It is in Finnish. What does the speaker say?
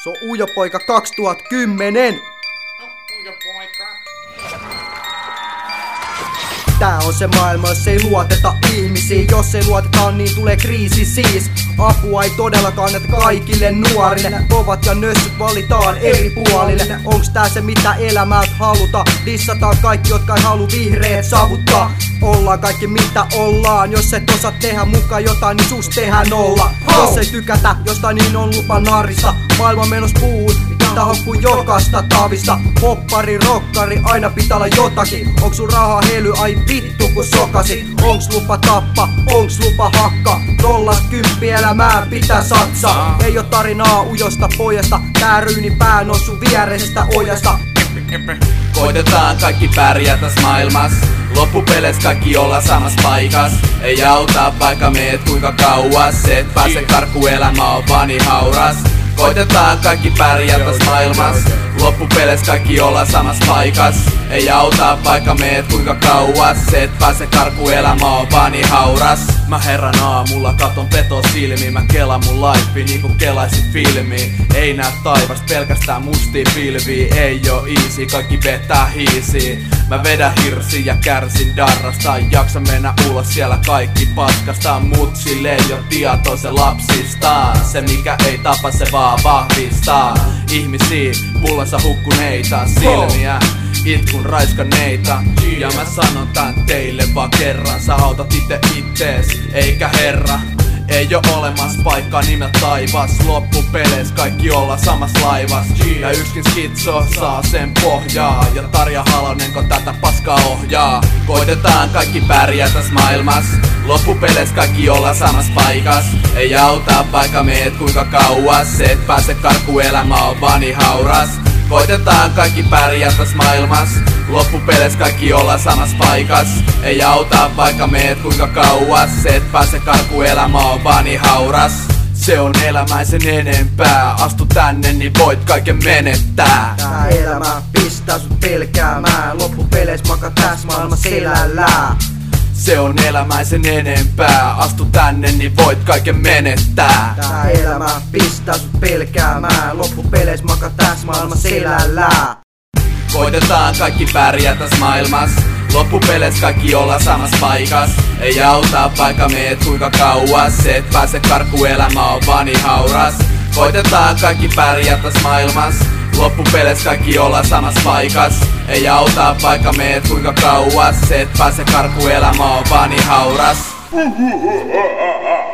Se on Ujo Poika 2010. Ujo Poika. Tää on se maailma, jos ei luoteta ihmisiin. Jos ei luoteta, niin tulee kriisi siis. Apua ei todellakaan anneta kaikille nuorille. Kovat ja nössyt valitaan eri puolille. Onks tää se mitä elämältä haluta? Dissataan kaikki, jotka ei halu vihreät saavuttaa. Ollaan kaikki mitä ollaan. Jos et osaa tehdä mukaan jotain, niin sus tehdään olla. Jos ei tykätä jostain, niin on lupa narista. Maailman menos puhun, pitää haukkuu jokasta taavista. Poppari, rokkari, aina pitää olla jotakin. Onks sun rahaa hely, ai vittu kun sokasi. Onks lupa tappa, onks lupa hakka? 0-10 elämää pitää satsaa. Ei oo tarinaa ujosta pojasta. Tää ryyni pää on sun viereisestä ojasta. Koitetaan kaikki pärjätäs maailmas. Loppupeleissä kaikki olla samassa paikas. Ei auta vaikka meet kuinka kauas. Et pääse karkuun, elämä on vani hauras. Koitetaan kaikki pärjätäs maailmas. Loppupeleissä kaikki olla samassa paikas. Ei auta vaikka meet kuinka kauas. Et pääse karkuun, elämä on vani hauras. Mä herran aamulla katon peto silmiin. Mä kelaan mun laifi niinku kelaisit filmiin. Ei näe taivas pelkästään mustia pilviä. Ei oo easy, kaikki vetää hiisiin. Mä vedän hirsi ja kärsin darrasta. En jaksa mennä ulos siellä kaikki paskasta. Mut sille ei oo tietoisen lapsistaan. Se mikä ei tapa se vaan vahvistaa. Ihmisiä pullansa hukkuneita silmiä. Itkun raiskaneita. Ja mä sanon tän teille vaan kerran. Sä autat ittees, eikä herra. Ei oo olemassa paikkaa nimeltä taivas. Loppupeleis kaikki olla samas laivas. Ja yksin skitso saa sen pohjaa. Ja Tarja Halonenko tätä paskaa ohjaa. Koitetaan kaikki pärjätäs maailmas. Loppupeleis kaikki olla samas paikas. Ei auta vaikka meet kuinka kauas. Et pääse karkuun, elämä on vani hauras. Koitetaan kaikki pärjätäs maailmas. Loppupeleissä kaikki olla samassa paikas. Ei auta vaikka meet kuinka kauas. Et pääse karkuun, elämä on vani hauras. Se on elämä sen enempää. Astu tänne niin voit kaiken menettää. Tää elämä pistää sut pelkäämään. Loppupeleissä maka tässä maailman selällään. Se on elämä sen enempää. Astu tänne niin voit kaiken menettää. Tää elämä pistää sut pelkäämään. Loppupeleissä maka tässä maailman selällään. Koitetaan kaikki pärjätäs maailmas. Loppupeleissä kaikki olla samassa paikas. Ei auta vaikka meet kuinka kauas. Et pääse karkuun, elämä on vani hauras. Koitetaan kaikki pärjätäs maailmas. Loppupeleissä kaikki olla samassa paikas. Ei auta vaikka meet kuinka kauas. Et pääse karkuun, elämä on vani hauras.